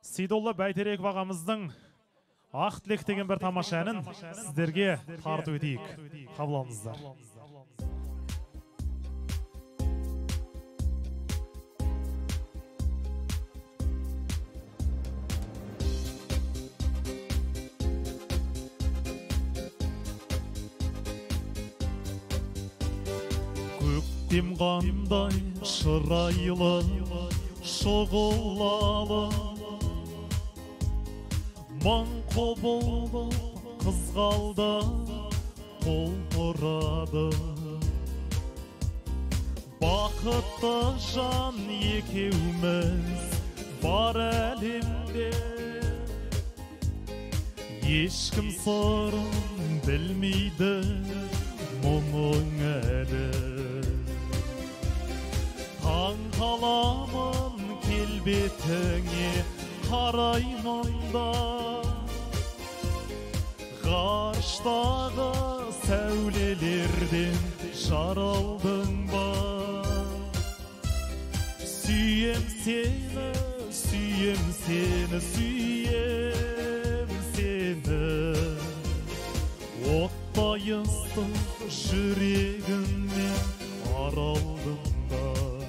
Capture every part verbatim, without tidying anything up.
Сейдолла Бәйтереков ағамыздың «Ақ тілек» деген бір тамаша әнін сіздерге тарту етейік. Қабыл алыңыздар. Көктем қандай шырайлы, шұғылалы, мың құбылды қызғалды құлпырады. Бақытты жан екеуміз бар әлемде, ешкім сырын білмейді мұның әлі. Таң қаламын келбетіңе қараймын да, ғарыштағы сәулелерден жаралдың ба. Сүйем сені, сүйем сені, сүйем сені, оттай ыстық жүрегіммен аралдың ба.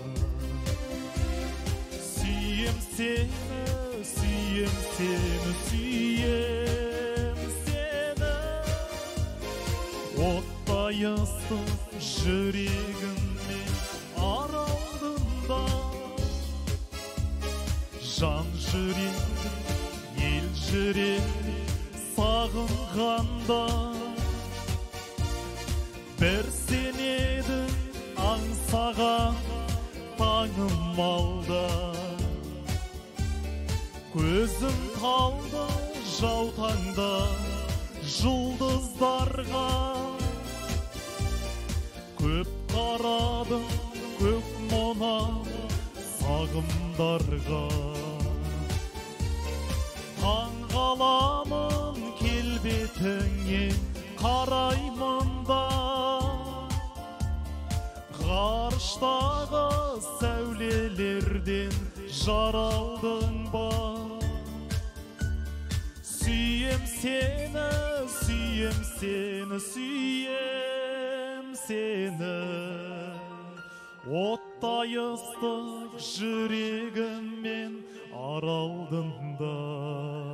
Сүйем сені, сүйем сені, сүйем сені, оттай ыстық жүрегіммен аралдың. Жан жүрек, ел жүрек сағынғанда, бір сен едің аңсаған таңым алда. Көзім қалды жаутаңда жұлдыздарға, көп қарадым көк мұна сағымдарға. Таң қаламын келбетіңе қараймын да, ғарыштағы сәулелерден жаралдың ба. Сүйем сені, сүйем сені, сүйем сені, оттай ыстық жүрегіммен аралдың да.